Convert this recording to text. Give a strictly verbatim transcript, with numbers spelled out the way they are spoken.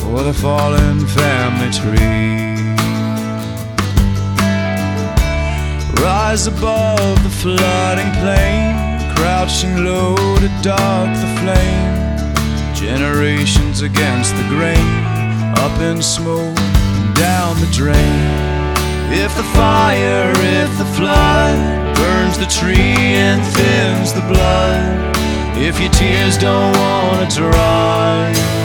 or the fallen family tree. Rise above the flooding plain, crouching low to dark the flame. Generations against the grain, up in smoke and down the drain. If the fire, if the flood burns the tree and thins the blood, if your tears don't wanna dry,